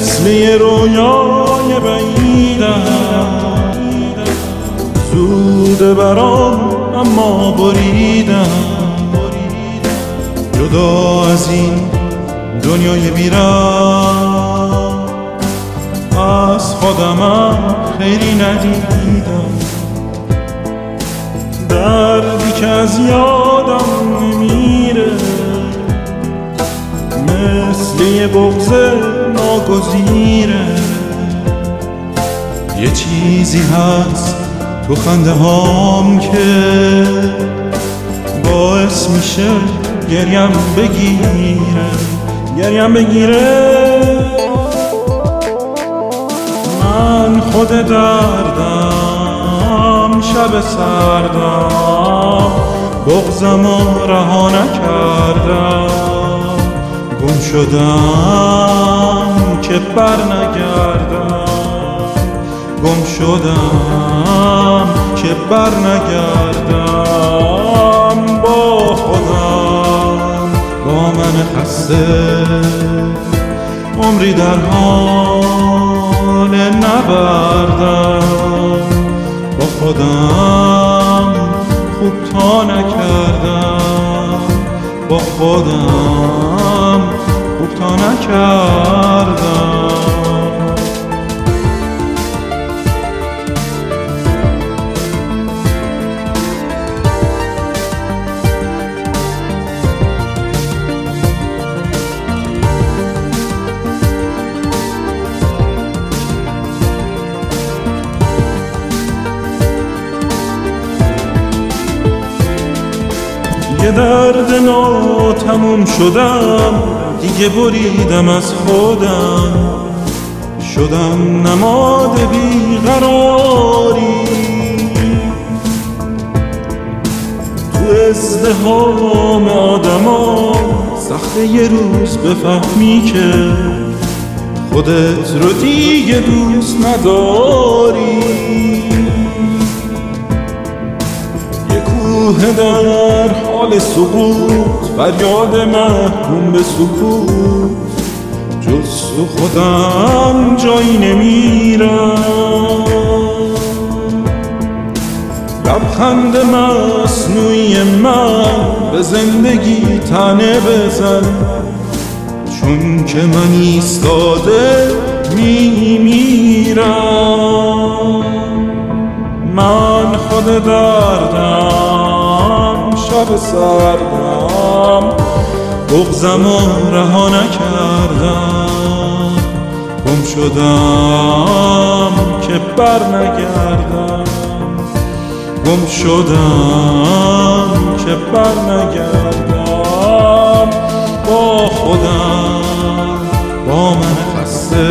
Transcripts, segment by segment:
مثل یه رویای بعیدم، زوده برام اما بریدم. جدا از این دنیای بیرم از خودمم خیلی ندیدم. دردی که از یادم نمیره مثل یه بغض ناگزیره. یه چیزی هست تو خنده هام که باعث میشه گریم بگیره. من خود دردم، شب سردم، بغضمو رها نکردم. گم شدم که بر نگردم، گم شدم که بر نگردم. با خودم، با من خسته، عمری در حال نبردم. با خودم خوب تا نکردم، با خودم خوب تا نکردم. یه درد ناتموم شدم، دیگه بریدم از خودم. شدم نماد بیقراری تو ازدحام آدما. سخته یه روز بفهمی که خودت رو دیگه دوست نداری. در حال سقوط، فریاد محکوم به سکوت، جز تو خودم جایی نمیرم. لبخند مصنوعی من به زندگی تنه بزن، چون که من ایستاده میمیرم. من خود دردم، شب سردم، بغضمو رها نکردم. گم شدم که بر نگردم، گم شدم که بر نگردم. با خودم، با من خسته،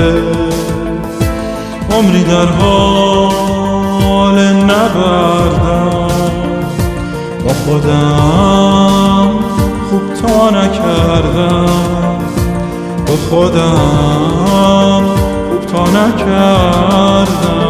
عمری در حال نبردم. با خودم خوب تا نکردم، با خودم خوب تا نکردم.